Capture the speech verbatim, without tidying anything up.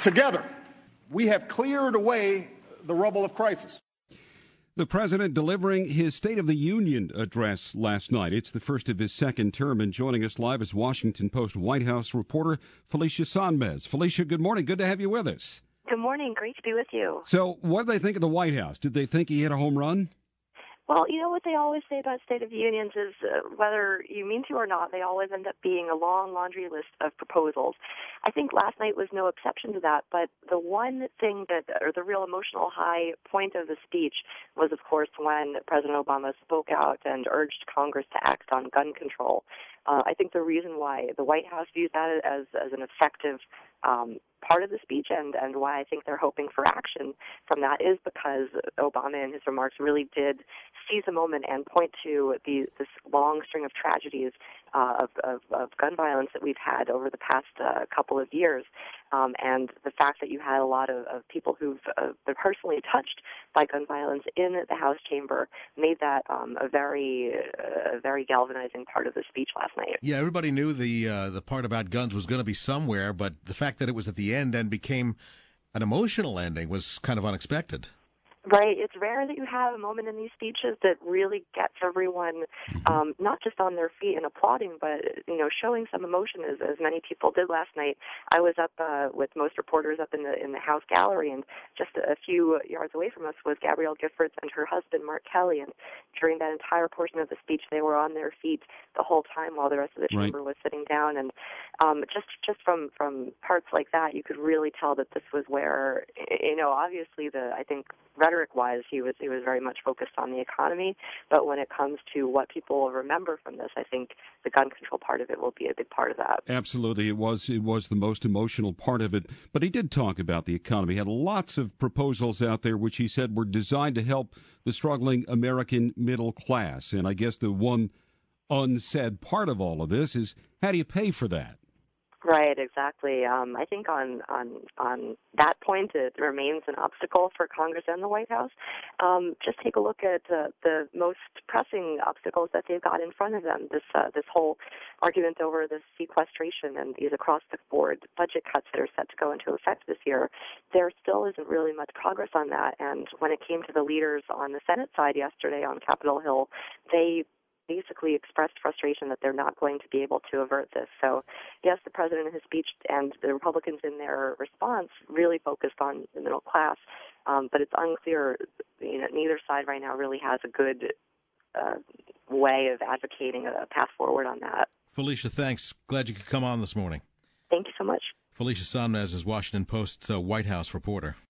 Together, we have cleared away the rubble of crisis. The president delivering his State of the Union address last night. It's the first of his second term, and joining us live is Washington Post White House reporter Felicia Sonmez. Felicia, good morning. Good to have you with us. Good morning. Great to be with you. So what did they think of the White House? Did they think he hit a home run? Well, you know what they always say about State of the Unions is uh, whether you mean to or not, they always end up being a long laundry list of proposals. I think last night was no exception to that, but the one thing that, or the real emotional high point of the speech was, of course, when President Obama spoke out and urged Congress to act on gun control. Uh, I think the reason why the White House views that as, as an effective um, part of the speech and, and why I think they're hoping for action from that is because Obama in his remarks really did seize a moment and point to the, this long string of tragedies uh, of, of, of gun violence that we've had over the past uh, couple of years. Um, and the fact that you had a lot of, of people who've uh, been personally touched by gun violence in the House chamber made that um, a very, uh, very galvanizing part of the speech last night. Yeah, everybody knew the uh, the part about guns was going to be somewhere, but the fact that it was at the end and became an emotional ending was kind of unexpected. Right. It's rare that you have a moment in these speeches that really gets everyone um, not just on their feet and applauding, but, you know, showing some emotion as, as many people did last night. I was up uh, with most reporters up in the in the House gallery, and just a few yards away from us was Gabrielle Giffords and her husband, Mark Kelly. And during that entire portion of the speech, they were on their feet the whole time while the rest of the chamber right. was sitting down. And um, just just from, from parts like that, you could really tell that this was where, you know, obviously the, I think, rhetoric-wise, he was he was very much focused on the economy. But when it comes to what people remember from this, I think the gun control part of it will be a big part of that. Absolutely, it was it was the most emotional part of it. But he did talk about the economy. He had lots of proposals out there, which he said were designed to help the struggling American middle class. And I guess the one unsaid part of all of this is, how do you pay for that? Right, exactly. Um, I think on, on on that point, it remains an obstacle for Congress and the White House. Um, just take a look at uh, the most pressing obstacles that they've got in front of them. This uh, this whole argument over the sequestration and these across-the-board budget cuts that are set to go into effect this year. There still isn't really much progress on that. And when it came to the leaders on the Senate side yesterday on Capitol Hill, they basically expressed frustration that they're not going to be able to avert this. So, yes, the president in his speech and the Republicans in their response really focused on the middle class, um, but it's unclear, you know, neither side right now really has a good uh, way of advocating a path forward on that. Felicia, thanks. Glad you could come on this morning. Thank you so much. Felicia Sonmez is Washington Post's uh, White House reporter.